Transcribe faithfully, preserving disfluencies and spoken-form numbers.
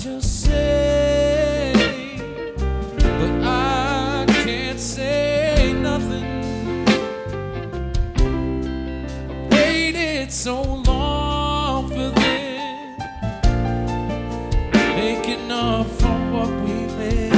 just say, but I can't say nothing. I waited so long for this, making up for what we made.